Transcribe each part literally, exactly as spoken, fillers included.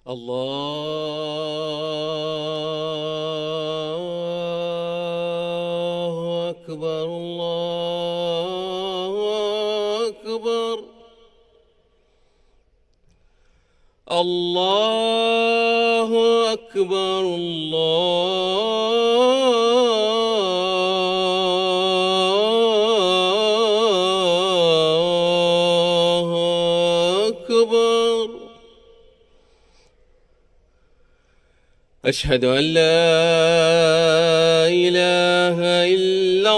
الله أكبر الله أكبر الله أكبر الله أكبر. أشهد أن لا إله إلا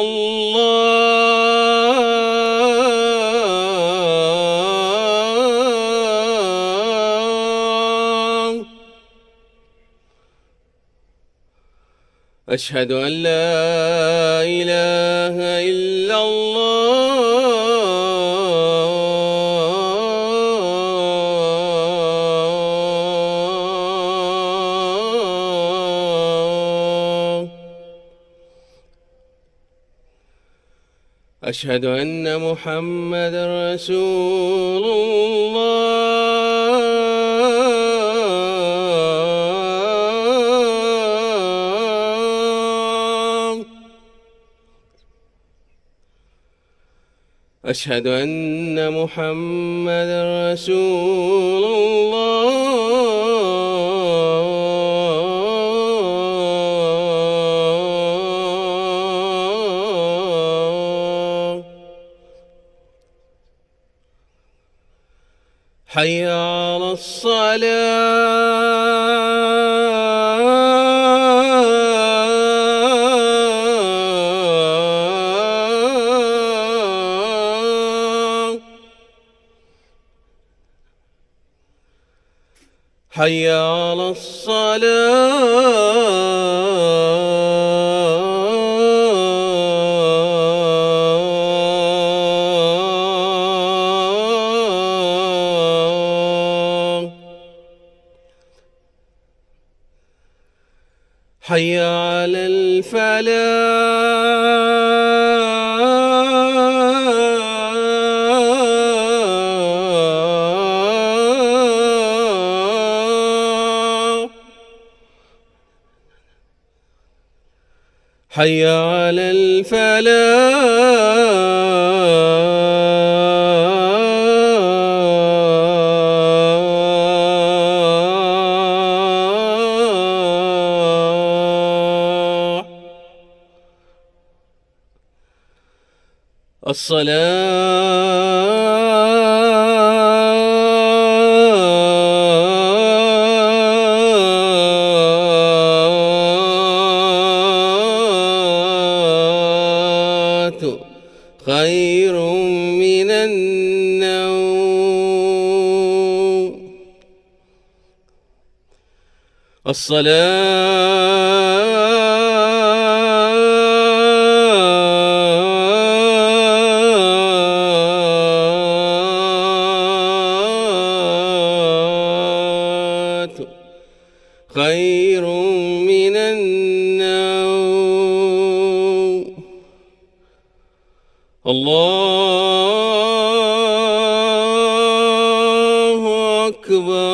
الله. أشهد أن لا إله إلا الله. أشهد أن محمدًا رسول الله. أشهد أن محمدًا رسول الله. حي على الصلاة. حي على الصلاة. حي على الفلاح. حي على الفلاح. الصلاة خير من النوم. الصلاة خير من النوم. الله أكبر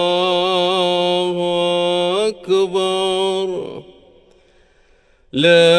الله أكبر. لا